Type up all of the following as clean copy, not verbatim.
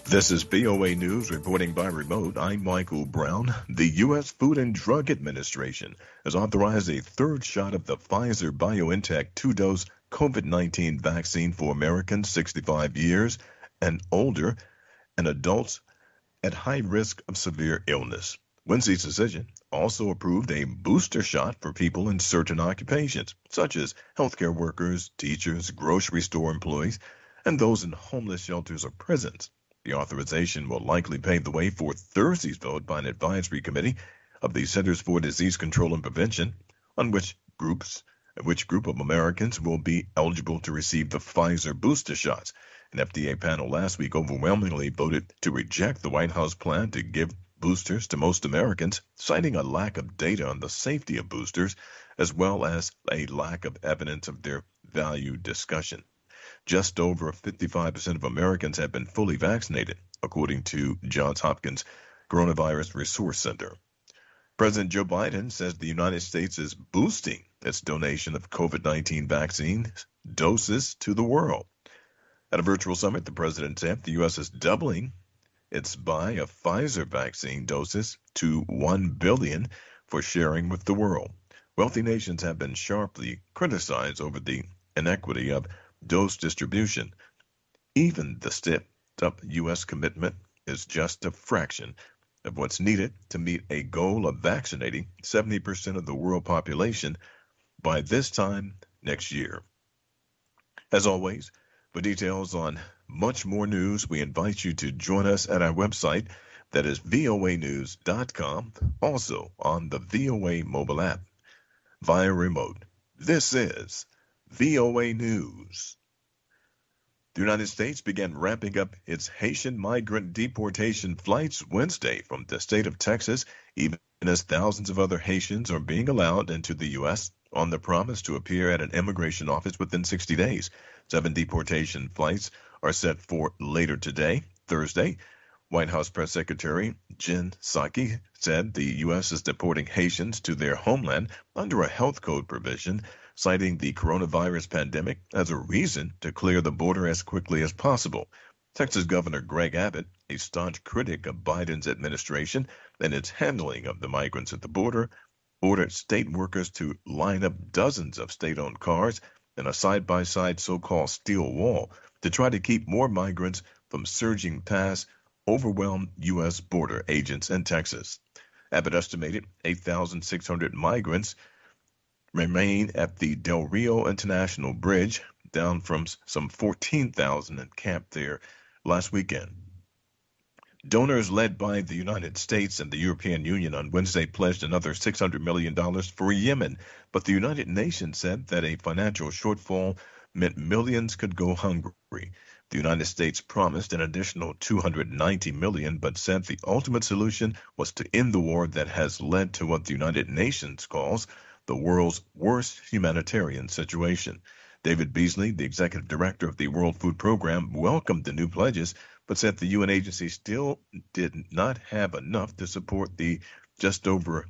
This is VOA News reporting by remote. I'm Michael Brown. The U.S. Food and Drug Administration has authorized a third shot of the Pfizer-BioNTech two-dose COVID-19 vaccine for Americans 65 years and older and adults at high risk of severe illness. Wednesday's decision also approved a booster shot for people in certain occupations, such as healthcare workers, teachers, grocery store employees, and those in homeless shelters or prisons. The authorization will likely pave the way for Thursday's vote by an advisory committee of the Centers for Disease Control and Prevention on which group of Americans will be eligible to receive the Pfizer booster shots. An FDA panel last week overwhelmingly voted to reject the White House plan to give boosters to most Americans, citing a lack of data on the safety of boosters, as well as a lack of evidence of their value discussion. Just over 55% of Americans have been fully vaccinated, according to Johns Hopkins Coronavirus Resource Center. President Joe Biden says the United States is boosting its donation of COVID-19 vaccine doses to the world. At a virtual summit, the president said the U.S. is doubling its buy of Pfizer vaccine doses to 1 billion for sharing with the world. Wealthy nations have been sharply criticized over the inequity of dose distribution. Even the stepped-up U.S. commitment is just a fraction of what's needed to meet a goal of vaccinating 70% of the world population by this time next year. As always, for details on much more news, we invite you to join us at our website, that is voanews.com, also on the VOA mobile app, via remote. This is VOA News. The United States began ramping up its Haitian migrant deportation flights Wednesday from the state of Texas, even as thousands of other Haitians are being allowed into the U.S. on the promise to appear at an immigration office within 60 days. 7 deportation flights are set for later today, Thursday. White House Press Secretary Jen Psaki said the U.S. is deporting Haitians to their homeland under a health code provision, citing the coronavirus pandemic as a reason to clear the border as quickly as possible. Texas Governor Greg Abbott, a staunch critic of Biden's administration and its handling of the migrants at the border, ordered state workers to line up dozens of state-owned cars in a side-by-side so-called steel wall to try to keep more migrants from surging past overwhelmed U.S. border agents in Texas. Abbott estimated 8,600 migrants remain at the Del Rio International Bridge, down from some 14,000 encamped there last weekend. Donors led by the United States and the European Union on Wednesday pledged another $600 million for Yemen, but the United Nations said that a financial shortfall meant millions could go hungry. The United States promised an additional $290 million, but said the ultimate solution was to end the war that has led to what the United Nations calls the world's worst humanitarian situation. David Beasley, the executive director of the World Food Program, welcomed the new pledges, but said the UN agency still did not have enough to support the just over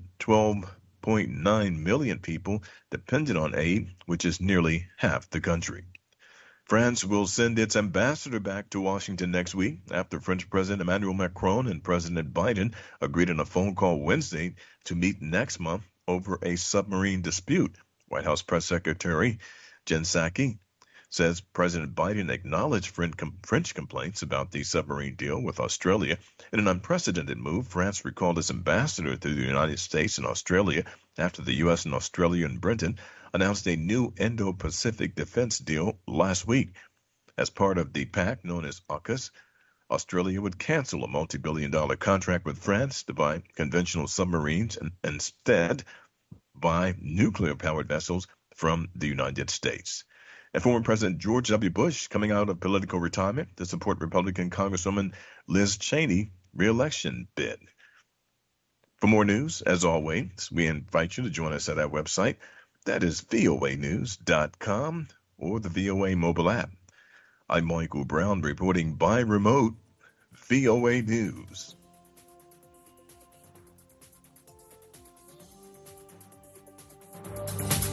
12.9 million people dependent on aid, which is nearly half the country. France will send its ambassador back to Washington next week after French President Emmanuel Macron and President Biden agreed on a phone call Wednesday to meet next month over a submarine dispute. White House Press Secretary Jen Psaki says President Biden acknowledged French complaints about the submarine deal with Australia. In an unprecedented move, France recalled its ambassador to the United States and Australia after the U.S. and Australia and Britain announced a new Indo-Pacific defense deal last week. As part of the pact known as AUKUS, Australia would cancel a multi-billion-dollar contract with France to buy conventional submarines and instead buy nuclear-powered vessels from the United States. And former President George W. Bush coming out of political retirement to support Republican Congresswoman Liz Cheney re-election bid. For more news, as always, we invite you to join us at our website. That is voanews.com or the VOA mobile app. I'm Michael Brown reporting by remote, VOA News.